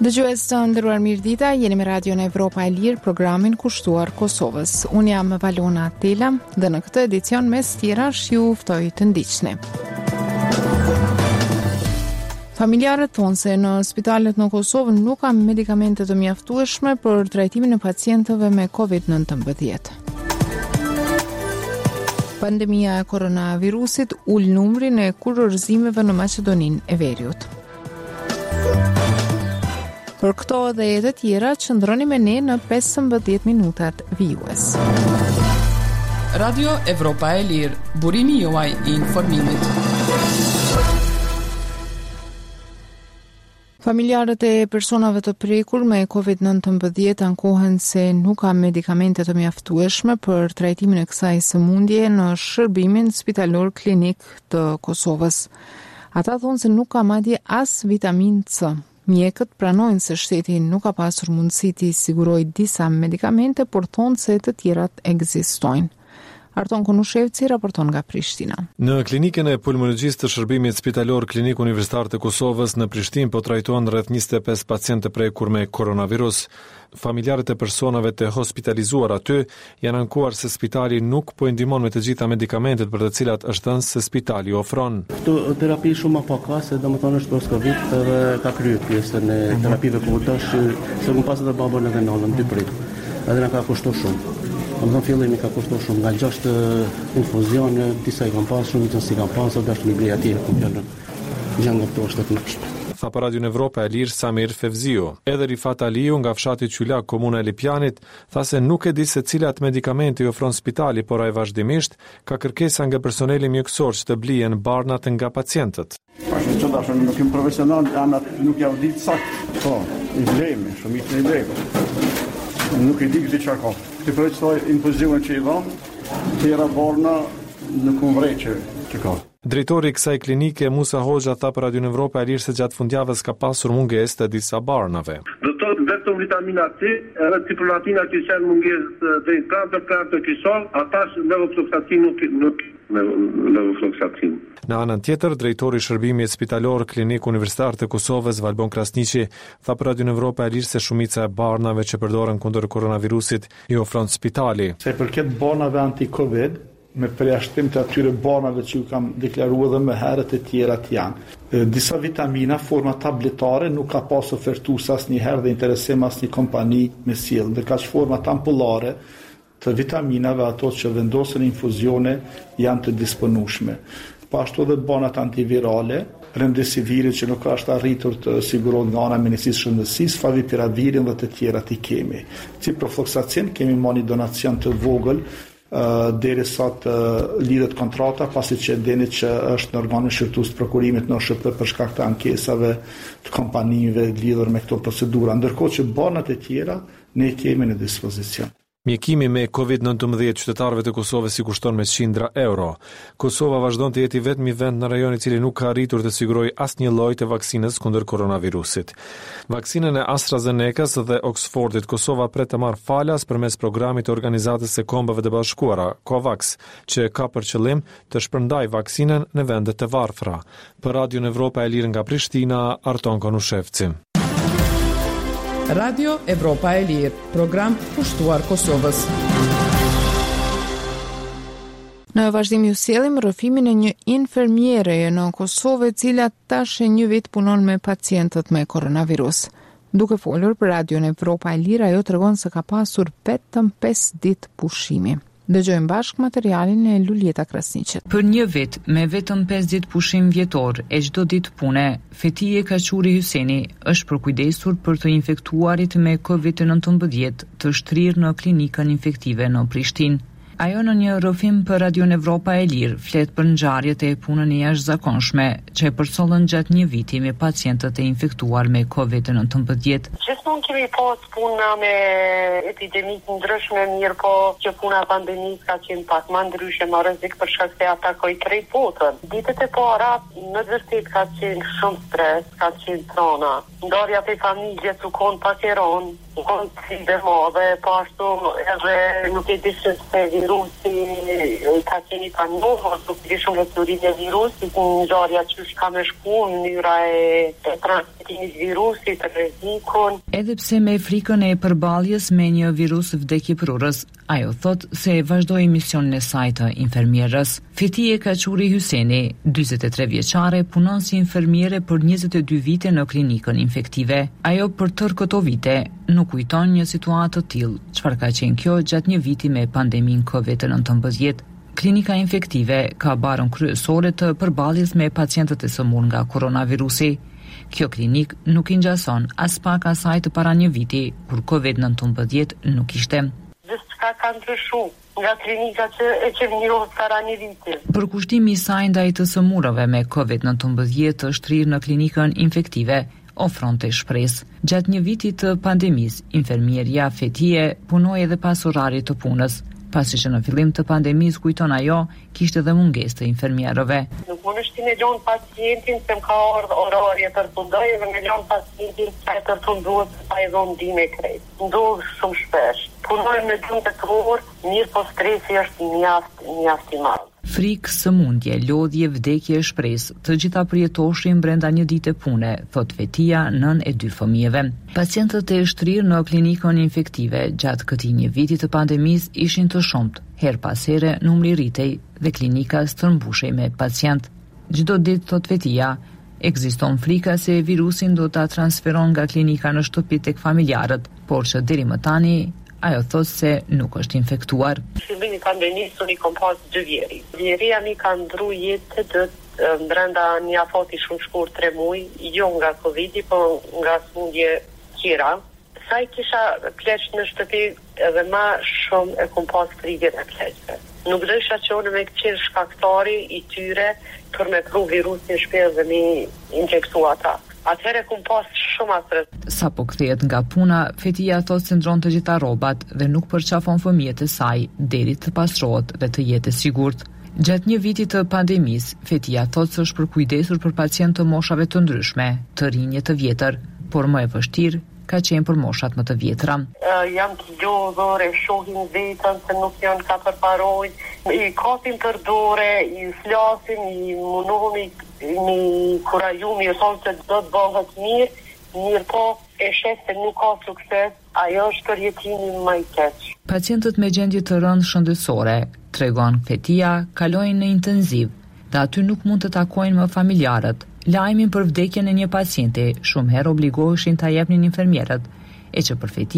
Dëgjues të nderuar, mirëdita, jeni me Radion Evropa e Lirë, programin kushtuar Kosovës. Unë jam Valona Tela dhe në këtë edicion mes tjerash ju ftoj të ndiqni. Familjarët thonë se në spitalet në Kosovë nuk ka medikamente të mjaftueshme për trajtimin e pacientëve me COVID-19. Pandemia e koronavirusit ul numrin e kurorëzimeve në Maqedoninë e Veriut. Për këto dhe e të tjera, qëndroni me ne në 15 minutat vijues. Radio Evropa e Lirë, burimi juaj i informimit. Familjarët e personave të prekur me COVID-19 ankohen se nuk ka medikamente të mjaftueshme për trajtimin e kësaj sëmundje në shërbimin spitalor klinik të Kosovës. Ata thonë se nuk ka madje as vitamin C. Mjekët pranojnë se shteti nuk ka pasur mundësi të sigurojë disa medikamente, por thonë se të tjerat ekzistojnë. Arton Konushevci raporton nga Prishtina. Në klinikën e pulmologjisë të shërbimit spitalor klinik universitar të Kosovës në Prishtinë po trajtohen rreth 25 pacientë prekur me koronavirus. Familjarët e personave të hospitalizuar aty janë ankuar se spitali nuk po i ndihmon me të gjitha medikamentet për të cilat është thënë se spitali ofron. Këtu terapi shumë pak ka, se domethënë është post-Covid edhe ka kryer pjesën e terapive komunitare se më pas të babën edhe nënën dy prit. Edhe na ka kushtuar shumë. Në fillimi ka kushtuar shumë, nga 6 infuzione, disa i kam pas, shumë i si kam pas, dhe është mi bleja tjere kompjellën. Gjanë nga këto është të nëkshme. Tha për Radion Evropa e Lirë Samir Fevziu. Edhe Rifat Aliu nga fshati Qylak, komuna e Lipjanit, tha se nuk e di se cilat medikamente i ofron spitali, por ai vazhdimisht ka kërkesa nga personeli mjekësor që të blihen barnat nga pacientët. Pashë që dashën, nuk jem profesional, anat nuk javë ditë sakt. Po, i blejme, shumit i blejme. Nuk i di këtë që ka. Të përre që taj infuzione që i dhamë, tjera barna nuk më vreqe që ka. Drejtori i kësaj klinike Musa Hoxha tha për Radion Evropa e Lirë se gjatë fundjavës ka pasur mungesë të disa barnave. Do të thotë vetëm vitamina C, edhe ciprolatina që kanë mungesë deri 4 kisol, atash levofloxacin nuk levofloxacin. Në anën tjetër, drejtori i shërbimit spitalor klinik universitar të Kosovës Valbon Krasniqi tha për Radion Evropa e Lirë se shumica e barnave që përdoren kundër koronavirusit i ofron spitali. Se përket barnave anti-Covid, me përjashtim të atyre barnave që ju kam deklaruar dhe me herët e tjera të janë. Disa vitamina, forma tabletare, nuk ka pas ofertues asnjëherë dhe interesim asnjë kompani me sjellë. Ndërkaq format ampullare të vitaminave, ato që vendosen infuzione, janë të disponueshme. Po ashtu edhe banat antivirale, remdesivirit që nuk është arritur të sigurohet nga ana e Ministrisë së Shëndetësisë, favipiravir dhe të tjerat i kemi. Ciprofloxacin kemi marrë një donacion të vogël deri sa të lidhet kontrata, pasi që deni që është në organin shqyrtues të prokurimit në SHP për shkak të ankesave të kompanive lidhur me këto procedura, ndërkohë që banat e tjera ne kemi në dispozicion. Mjekimi me COVID-19 qytetarëve të Kosovës i kushton me qindra euro. Kosova vazhdon të jeti vetmi vend në rajon i cili nuk ka arritur të sigurojë asnjë lloj të vaksinës kundër koronavirusit. Vaksinën e AstraZenecas dhe Oxfordit Kosova pret të marrë falas përmes programit të Organizatës së Kombeve të Bashkuara, COVAX, që ka për qëllim të shpërndajë vaksinën në vende të varfra. Për Radion Evropa e Lirë nga Prishtina, Arton Konushevci. Radio Evropa e Lirë, program kushtuar Kosovës. Në vazhdim ju sjellim rrëfimin e një infermiereje në Kosovë, e cila tash e një vit punon me pacientët me koronavirus. Duke folur për Radion Evropa e Lirë, ajo tregon se ka pasur vetëm 5 ditë pushimi. Dëgjojmë bashkë materialin e Luljeta Krasniqet. Për një vit, me vetëm 5 ditë pushim vjetor e çdo ditë pune, Fetije Kaquri Hyseni është përkujdesur për të infektuarit me COVID-19 të shtrirë në klinikën infektive në Prishtinë. Ajo në një rrëfim për Radion Evropa e Lirë flet për ngjarjet e punën e jashtëzakonshme që e përcollën gjatë një viti me pacientët e infektuar me COVID-19. Gjithmonë kemi pas puna me epidemik ndryshme, mirë po që puna pandemisë ka qenë pak më ndryshe, më rrezik për shkak se atakoi krejt botën. Ditët e para në të vërtetë ka qenë shumë stres, ka qenë trona. Ndarja te familjes u kon pak e ron, u kon si dhe madhe, po ashtu edhe nuk e di se virusi ka qenë pa njohur, nuk di shumë veçoritë e virusit, ngjarja që ka më shku, mënyra e transmitimit transmetimit virusit, rrezikun. Edhe pse me frikën e përballjes me një virus vdekjeprurës, ajo thot se e vazhdoi misionin e saj të infermierës. Fethiye Kaçuri Hyseni, 43 vjeçare, punon si infermiere për 22 vite në klinikën infektive. Ajo për tërë këto vite nuk kujton një situatë të tillë, çfarë ka qenë kjo gjatë një viti me pandeminë COVID-19. Klinika infektive ka barën kryesore të përballjes me pacientët e sëmurë nga koronavirusi. Kjo klinik nuk i ngjason as pak asaj të para një viti, kur COVID-19 nuk ishte. Gjithçka ka ndryshuar nga klinika që e kemi njohur para një viti. Përkushtimi i saj ndaj të sëmurëve me COVID-19 të shtrirë në klinikën infektive ofronte shpresë. Gjatë një viti të pandemisë, infermieria Fethiye punoi edhe pas orarit të punës, pasi që në fillim të pandemisë, kujton ajo, kishte edhe mungesë të infermierëve. Nuk mundesh ti me lënë pacientin se më ka ardhur orari të tundoj dhe me lënë pacientin sa të tunduhet pa i dhënë ndihmë krejt. Ndodh shumë shpesh. Punoj me dhënë të turor, mirë po stresi është mjaft i madh. Frikë, sëmundje, lodhje, vdekje, shpresë, të gjitha përjetoshin brenda një dite pune, thot Fethiya, nën e 2 fëmijëve. Pacientët e shtrirë në klinikën infektive gjatë këtij një viti të pandemisë ishin të shumtë. Her pas here numri rritej dhe klinika stërmbushej me pacient. Çdo ditë, thot Fethiya, ekziston frika se virusin do ta transferon nga klinika në shtëpi tek familjarët, por që deri më tani ajo thot se nuk është infektuar. Fillimi i pandemisë unë kam pas 2 vjeri. Vjeria mi ka ndru jetë të brenda një afati shumë shkurt 3 muaj, jo nga Covid-i, po nga sëmundje tjera. Sa i kisha pleq në shtëpi edhe ma shumë e kom pas frigën e pleqve. Nuk dësha që unë me qenë shkaktari i tyre për me pru virusin shpes dhe me injektu ata. Atëherë kum pas shumë stres. Sa po kthehet nga puna, Fethiya thot se ndron të gjitha rrobat dhe nuk përqafon fëmijët e saj deri të pastrohet dhe të jetë e sigurt. Gjatë një viti të pandemisë, Fethiya thot se është përkujdesur për pacientë të moshave të ndryshme, të rinj e të vjetër, por më e vështirë ka qenë për moshat më të vjetra. Jam të lodhur, e shohin vetën se nuk janë ka përparoj, i kapim për dore, i flasim, i munohemi, i kurajum, i thonë se do të bëhet mirë po e shes se nuk ka sukses, ajo është përjetimi më i keq. Pacientët me gjendje të rëndë shëndetësore, tregon Fethiya, kalojnë në intenziv dhe aty nuk mund të takojnë më familjarët. Lajmin për vdekjen e një pacienti shumë herë obligoheshin ta jepnin infermierët, e që për Fethiya